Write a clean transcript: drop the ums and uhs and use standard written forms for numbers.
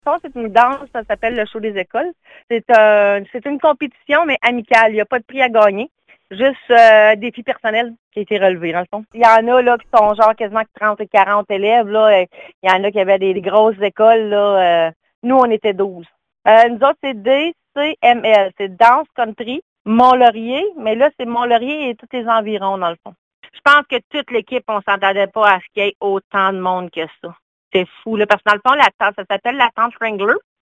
Ça, c'est une danse, ça s'appelle le show des écoles. C'est une compétition, mais amicale. Il n'y a pas de prix à gagner. Juste défi personnel qui a été relevé, dans le fond. Il y en a là qui sont genre quasiment 30 et 40 élèves. Là. Il y en a qui avaient des grosses écoles. Là. Nous, on était 12. Nous autres, c'est DCML. C'est Danse Country Mont-Laurier. Mais là, c'est Mont-Laurier et tous les environs, dans le fond. Je pense que toute l'équipe, on s'entendait pas à ce qu'il y ait autant de monde que ça. C'est fou, là, parce que dans le fond, ça s'appelle la tente Wrangler.